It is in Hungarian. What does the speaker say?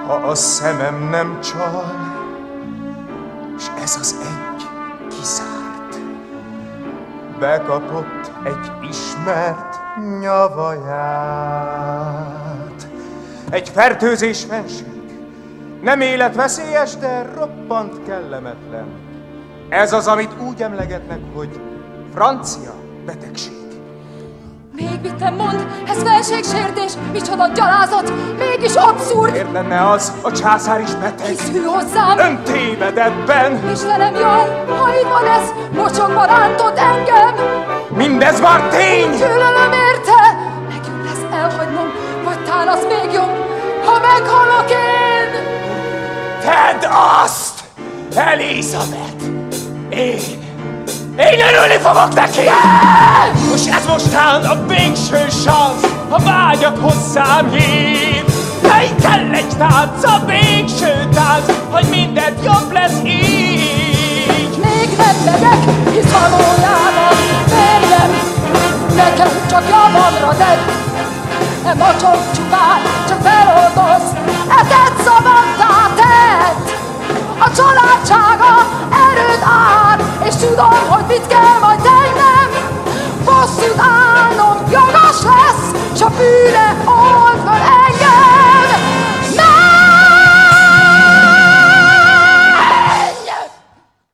ha a szemem nem csal, s ez az egy kizárt, bekapott egy ismert nyavaját. Egy fertőzés fenség, nem életveszélyes, de roppant kellemetlen. Ez az, amit úgy emlegetnek, hogy francia betegség. Még mit nem mond, ez felségsértés, micsoda gyalázat, mégis abszurd! Miért lenne az, a császár is beteg? Hiszű hozzám! Ön tévedetben! Istenem, jaj, ha így van ez, mocsokba rántott engem! Mindez már tény! Gyűlölöm érte! Legjobb lesz elhagynom, vagy tán az még jobb, ha meghalok én! Tedd azt, Elizabeth! Én örülni fogok neki! Most ez mostán a végső sansz, ha vágyat hozzám hív. Mely kell egy tánc, a végső tánc, hogy mindent jobb lesz így. Még nem megyek, hisz valójában féljem, nekem csak javamra tett. E mocsok csupán csak feloldoz, e tett szavattá tett. A családsága erőt áll, és tudom, hogy mit kell majd tennem. Bosszút állnom jogos lesz, s a bűne old föl